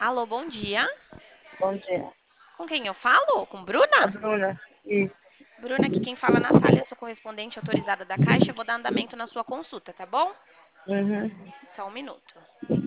Alô, bom dia. Bom dia. Com quem eu falo? Com A Bruna? Bruna. Isso. Bruna, aqui quem fala na sala, eu sou correspondente autorizada da Caixa. Eu vou dar andamento na sua consulta, tá bom? Uhum. Só um minuto.